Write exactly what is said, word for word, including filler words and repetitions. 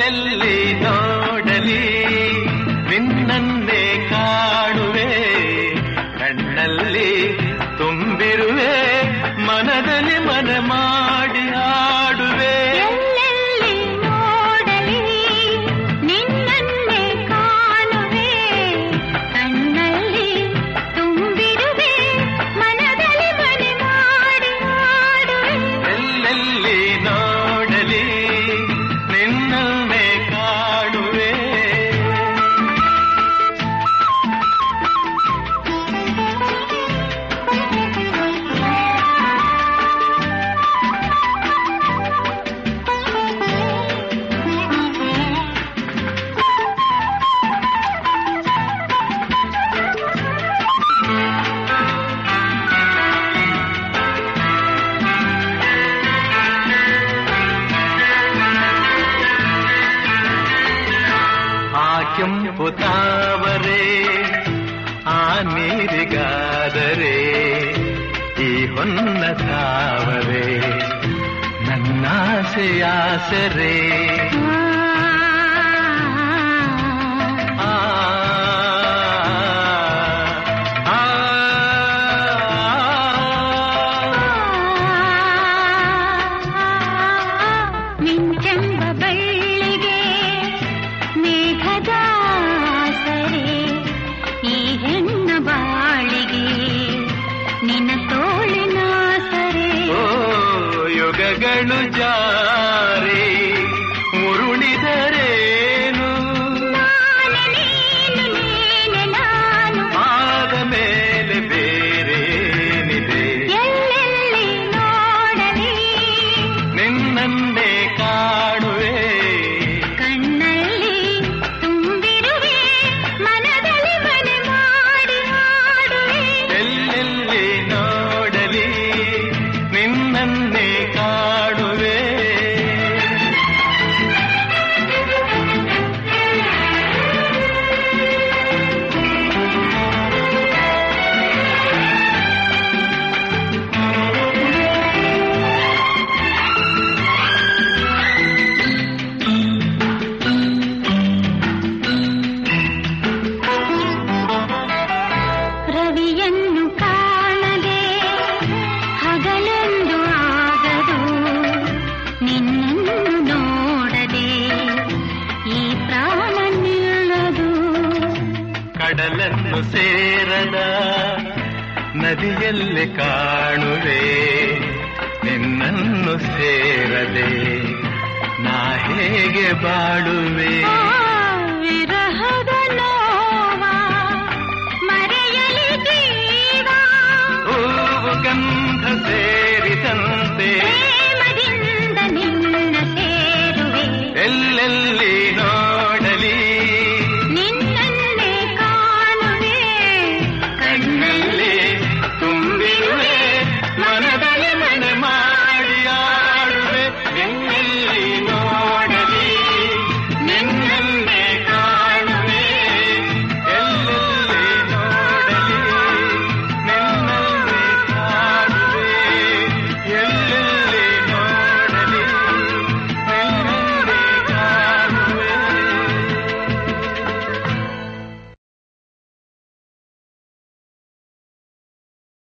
ಎಲ್ಲೆಲ್ಲಿ ನೋಡಲಿ ನಿನ್ನನ್ನೇ ಕಾಣುವೆ, ಕಣ್ಣಲ್ಲಿ ತುಂಬಿರುವೆ, ಮನದಲ್ಲಿ ಮನ ಮಾಡಿ ಆಡುವೆ. ಎಲ್ಲೆಲ್ಲಿ ನೋಡಲಿ ನಿನ್ನನ್ನೇ ಕಾಣುವೆ, ಕಣ್ಣಲ್ಲಿ ತುಂಬಿರುವೆ, ಮನದಲ್ಲಿ ಮನ ಮಾಡಿ ಆಡುವೆ. ಎಲ್ಲೆಲ್ಲಿ ನೋಡಲಿ ನಿನ್ನನ್ನೇ ಕಾಣುವೆ. ಕೆಂಪು ತಾವರೆ ಆ ನೀರಿಗಾದರೆ ಈ ಹೊನ್ನ ತಾವರೆ ನನ್ನಾಸೆಯಾಸರೆ. ಮಿಂಚೆಂಬ ಬಳ್ಳಿಗೆ ಮೇಘದ ಸರೆ, ಈ ಹೆಣ್ಣ ಬಾಳಿಗೆ ನಿನ್ನ ತೋಳಿನ ಸರೆ. ಓ ಯುಗಗಳು ಜಾರಿ ಮುರುಳಿದರೇನು, ನಾನು ನೀನು ನೀನೆ ನಾನು, ಆದ ಮೇಲೆ ಬೇರೇನಿದೆ. ಎಲ್ಲೆಲ್ಲಿ ನೋಡಲಿ ನಿನ್ನನ್ನೇ ಕಾಣುವೆ, ಕಣ್ಣಲ್ಲಿ ತುಂಬಿರುವೆ, ಮನದಲ್ಲಿ ಮನೆ ಮಾಡಿ ಆಡುವೆ. ಎಲ್ಲೆಲ್ಲಿ ನೋಡಲಿ ನಿನ್ನನ್ನೇ ಕಾಣುವೆ. ರವಿಯನ್ನು ಕಾಣದೆ ಹಗಲೆಂದು ಆಗದು, ನಿನ್ನನ್ನು ನೋಡದೆ ಈ ಪ್ರಾಣ ನಿಲ್ಲದು. ಕಡಲನ್ನು ಸೇರದ ನದಿಯಲ್ಲಿ ಕಾಣುವೆ, ನಿನ್ನನ್ನು ಸೇರದೆ ನಾ ಹೇಗೆ ಬಾಳುವೆ. ಆ ವಿರ